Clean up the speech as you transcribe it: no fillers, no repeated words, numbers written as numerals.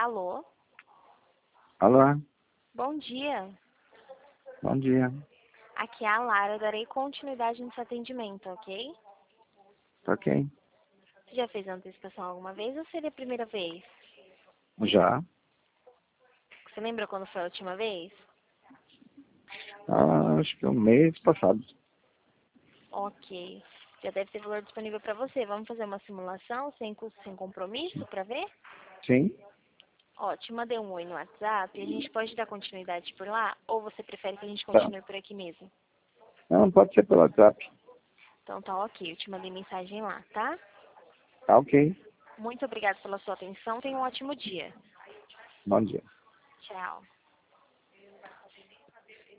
Alô? Alô, Bom dia. bom dia. Aqui é a Lara, eu darei continuidade no seu atendimento, ok? Tá ok. Você já fez antecipação alguma vez ou seria a primeira vez? Já? Você lembra quando foi a última vez? Acho que o mês passado. Ok. Já deve ter valor disponível para você. Vamos fazer uma simulação sem custo, sem compromisso, para ver? Sim? Ó, te mandei um oi no WhatsApp e a gente pode dar continuidade por lá? Ou você prefere que a gente Tá. continue por aqui mesmo? Não, pode ser pelo WhatsApp. Então tá ok, eu te mandei mensagem lá, tá? Tá ok. Muito obrigada pela sua atenção, tenha um ótimo dia. Bom dia. Tchau.